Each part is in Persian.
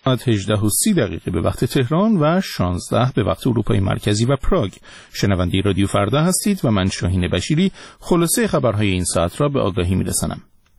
18:30 به وقت تهران و 16 به وقت اروپای مرکزی و پراگ. شنونده رادیو فردا هستید و من شاهین بشیری خلاصه خبرهای این ساعت را به آگاهی می‌رسانم.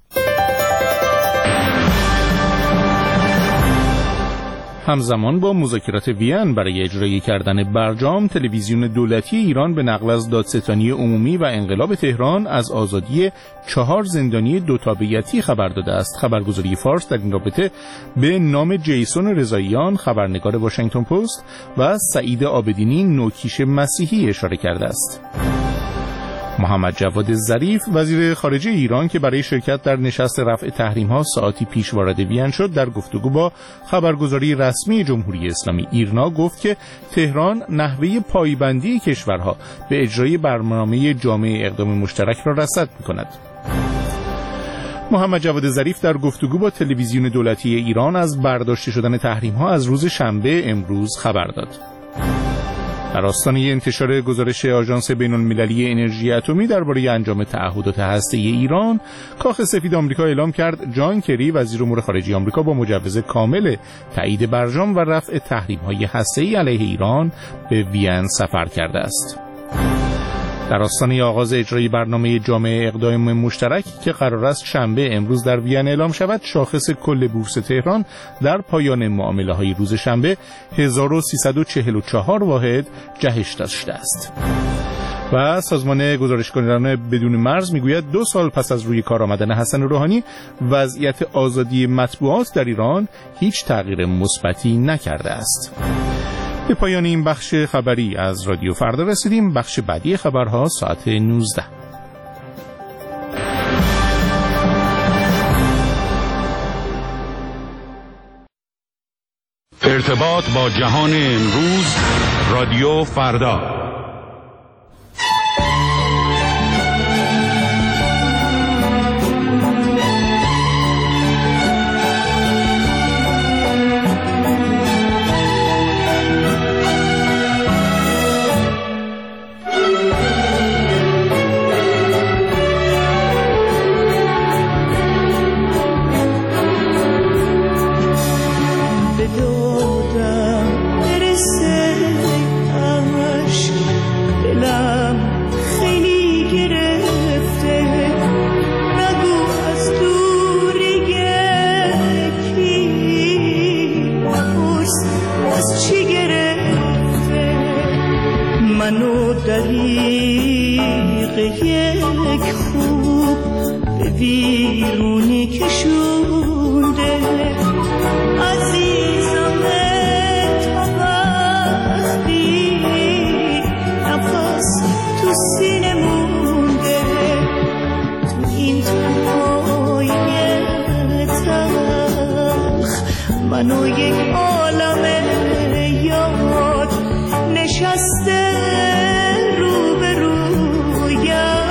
همزمان با مذاکرات وین برای اجرایی کردن برجام، تلویزیون دولتی ایران به نقل از دادستانی عمومی و انقلاب تهران از آزادی 4 زندانی دوتابعیتی خبر داده است. خبرگزاری فارس در این رابطه به نام جیسون رضاییان، خبرنگار واشنگتن پست، و سعید عابدینی، نوکیش مسیحی اشاره کرده است. محمد جواد ظریف، وزیر خارجه ایران که برای شرکت در نشست رفع تحریم‌ها ساعتی پیش وارد وین شد، در گفتگو با خبرگزاری رسمی جمهوری اسلامی ایرنا گفت که تهران نحوه پایبندی کشورها به اجرای برنامه جامع اقدام مشترک را رصد می‌کند. محمد جواد ظریف در گفتگو با تلویزیون دولتی ایران از برداشته شدن تحریم‌ها از روز شنبه امروز خبر داد. در آستانه انتشار گزارش آژانس بین‌المللی انرژی اتمی درباره انجام تعهدات هسته‌ای ایران، کاخ سفید آمریکا اعلام کرد جان کری، وزیر امور خارجه آمریکا، با مجوز کامل تایید برجام و رفع تحریم‌های هسته‌ای علیه ایران به وین سفر کرده است. در آستانه آغاز اجرای برنامه جامع اقدام مشترک که قرار است شنبه امروز در وین اعلام شود، شاخص کل بورس تهران در پایان معامله‌های روز شنبه 1344 واحد جهش داشته است. و سازمان گزارشگران بدون مرز میگوید 2 سال پس از روی کار آمدن حسن روحانی، وضعیت آزادی مطبوعات در ایران هیچ تغییر مثبتی نکرده است. به پایان این بخش خبری از رادیو فردا رسیدیم. بخش بعدی خبرها ساعت 19. ارتباط با جهان امروز، رادیو فردا. منو یک عالم یاد نشسته روبرویم،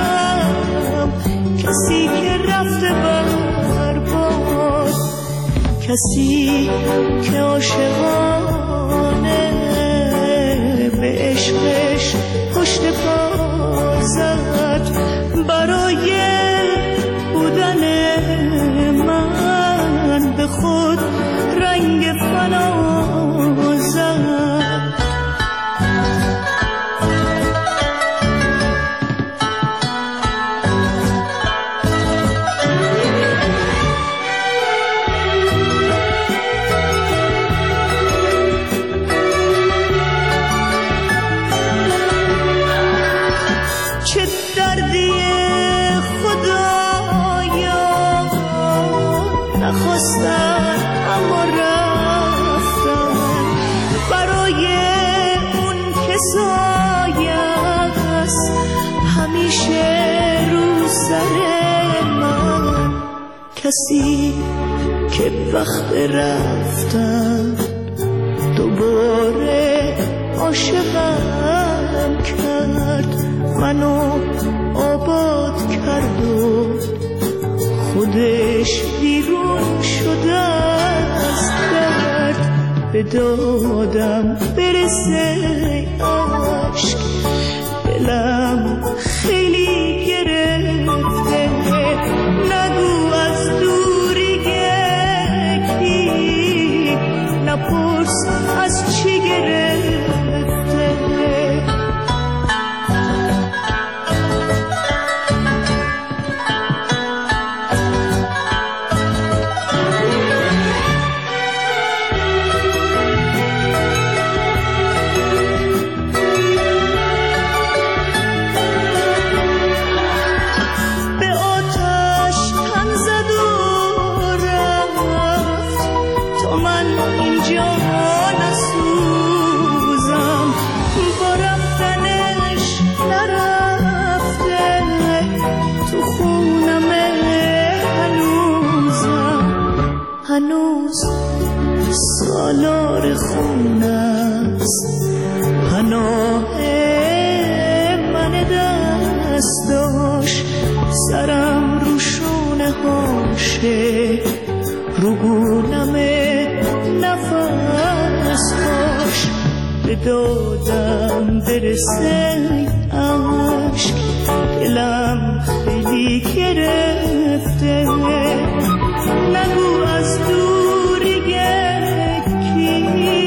کسی که رفته برباد، کسی که عاشقانه به عشقش پشت پا زد، برای بودن من به خود رنگ فنا زد. چه دردی خدایا نخواستن اما رفتن، برای اون که سایه‌ست همیشه رو سر من، کسی که وقت رفتن دوباره عاشقم کرد، منو آباد کرد و خودش بیرون شده از درد، به دادم برسه عشق، دلم خیلی گرفته، نگو از دوری کی نپرس از چی گرفته. هنوز سالار خونه است پناه من دستاش، سرم رو شونه هاشه رو گونم نفسهاش، به دادم برسه عشق دلم خیلی گرفته. نگو از دوری گکی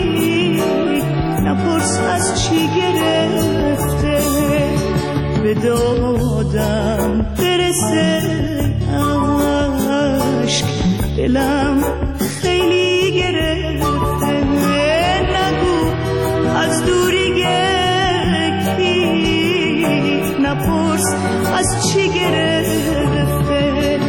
نپرس از چی گرفته، به دادم برسه عشق دلم خیلی گرفته. نگو از دوری گکی نپرس از چی گرفته.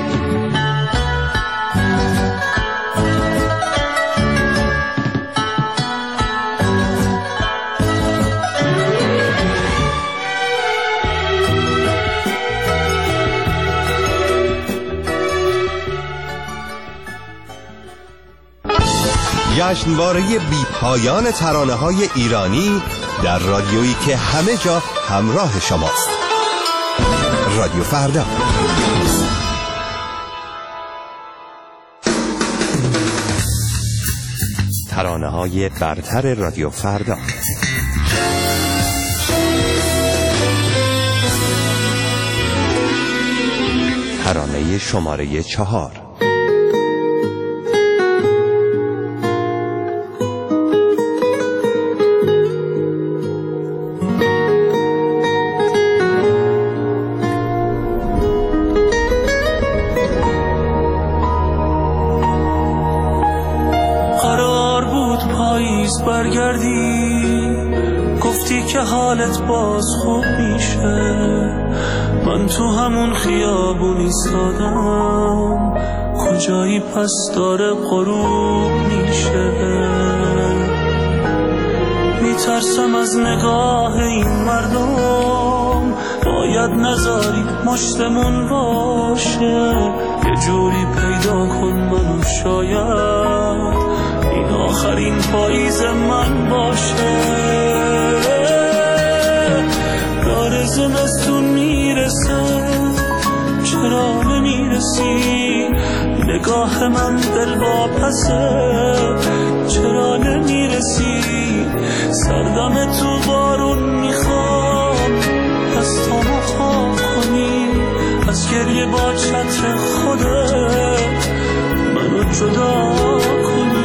جشنواره بی پایان ترانه‌های ایرانی در رادیویی که همه جا همراه شماست. رادیو فردا. ترانه‌های برتر رادیو فردا. ترانه شماره 4. برگردی گفتی که حالت باز خوب میشه، من تو همون خیابون ایستادم، کجایی پس داره غروب میشه. میترسم از نگاه این مردم، باید نذاری مشتمون باشه، یه جوری پیدا کن منو، شاید این آخرین پاییز من باشه. داره زمستون میرسه، چرا نمیرسی؟ نگاه من دل واپسه، چرا نمیرسی؟ سردم تو بارون میخوام، دستامو خواب کنی، از گریه با چتر خودت منو جدا کنی.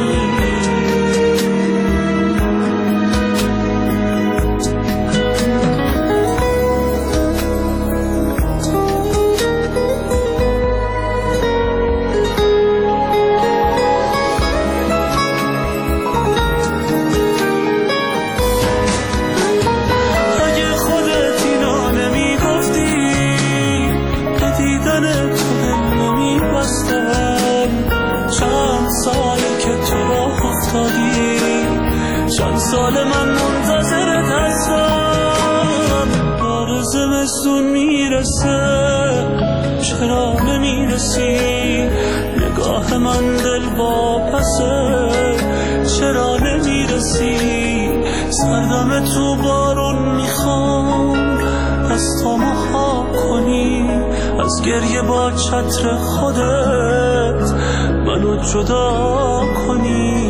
چند سال من منتظرت هستم، داره زمستون میرسه، چرا نمیرسی؟ نگاه من دل واپسه، چرا نمیرسی؟ سردم تو بارون میخوام، دستامو خواب کنی، از گریه با چتر خودت منو جدا کنی،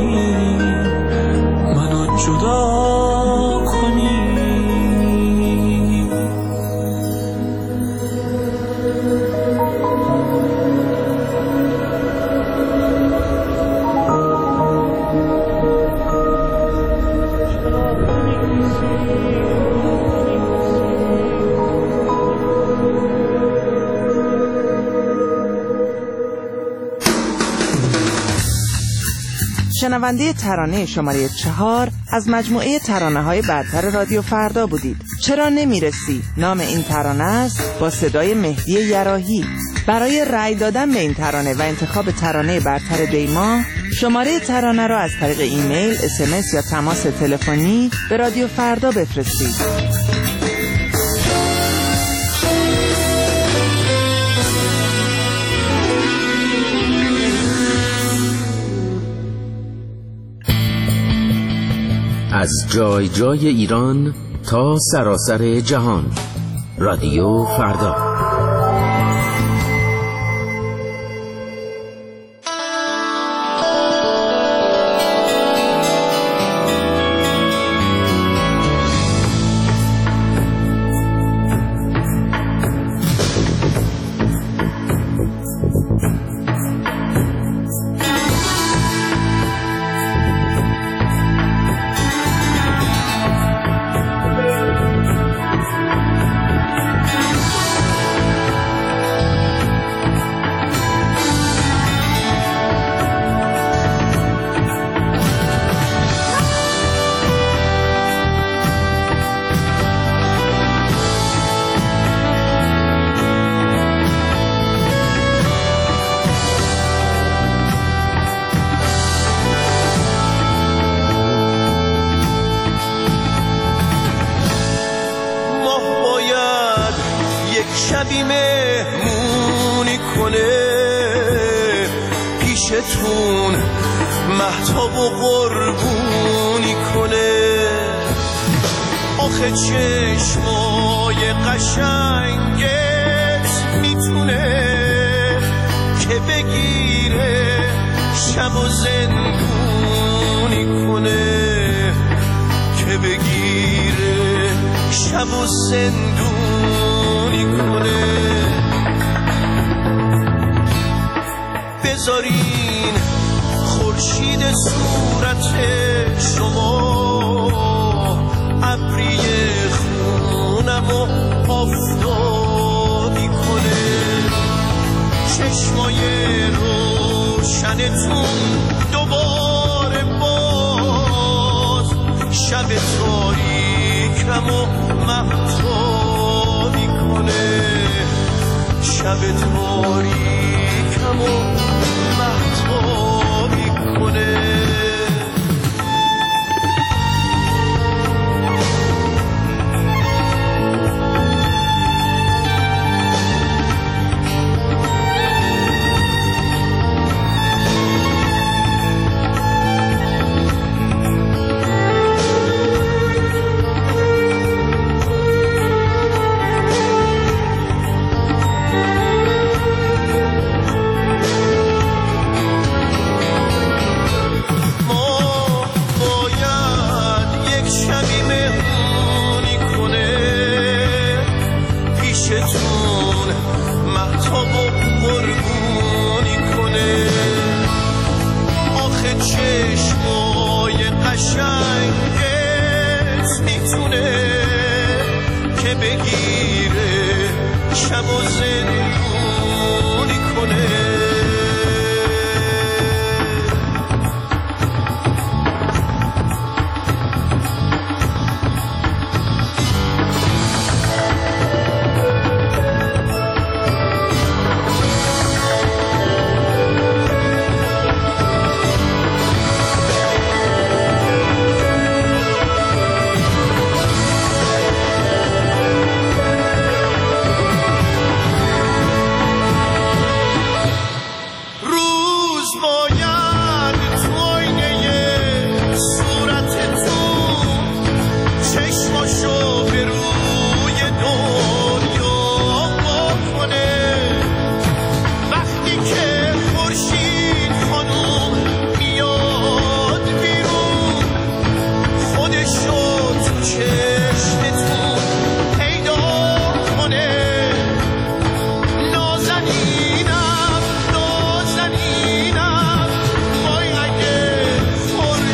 منو جدا کنی. شنونده ترانه شماره 4 از مجموعه ترانه‌های برتر رادیو فردا بودید. چرا نمیرسی؟ نام این ترانه است با صدای مهدی یراحی. برای رأی دادن به این ترانه و انتخاب ترانه برتر دیما، شماره ترانه را از طریق ایمیل، SMS یا تماس تلفنی به رادیو فردا بفرستید. از جای جای ایران تا سراسر جهان، رادیو فردا. شبی مهمونی کنه پیشتون، مهتاب و قربونی کنه. آخه چشمای قشنگت میتونه که بگیره شب و زندونی کنه، که بگیره شب و زندونی کنه. بذارین خورشید صورت شما ابری خونم و آفتابی کنه. چشمای روشنتون دوباره باز شب تاریکم و مهتابی کنه. شب تاریکم و